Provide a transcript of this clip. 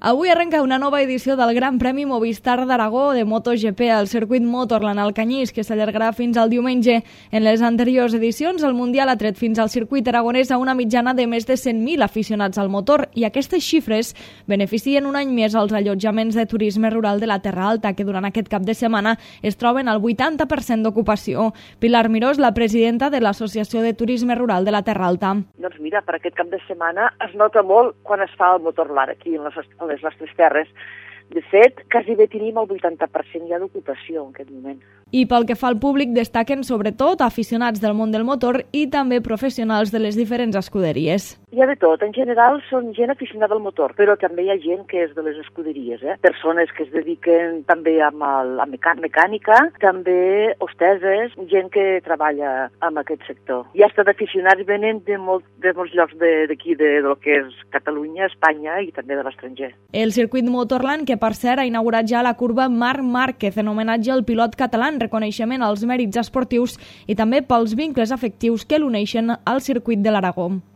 Avui arrenca una nova edició del Gran Premi Movistar d'Aragó de MotoGP al circuit Motorland al Canyís, que s'allargarà fins al diumenge. En les anteriors edicions, el Mundial ha tret fins al circuit aragonès a una mitjana de més de 100.000 aficionats al motor, i aquestes xifres beneficien un any més als allotjaments de turisme rural de la Terra Alta, que durant aquest cap de setmana es troben al 80% d'ocupació. Pilar Mirós, la presidenta de l'Associació de Turisme Rural de la Terra Alta. Doncs mira, per aquest cap de setmana es nota molt quan es fa el Motorland aquí en les nostres terres. De fet, quasi bé tenim el 80% ja d'ocupació en aquest moment. I pel que fa al públic, destaquen sobretot aficionats del món del motor i també professionals de les diferents escuderies. Hi ha de tot. En general són gent aficionada al motor, però també hi ha gent que és de les escuderies, Persones que es dediquen també a mecànica, també hosteses, gent que treballa en aquest sector. I hasta d'aficionats venen de molts llocs d'aquí, de lo que és Catalunya, Espanya i també de l'estranger. El circuit Motorland, que per cert ha inaugurat ja la curva Marc Márquez en homenatge al pilot català, en reconeixement als mèrits esportius i també pels vincles afectius que l'uneixen al circuit de l'Aragó.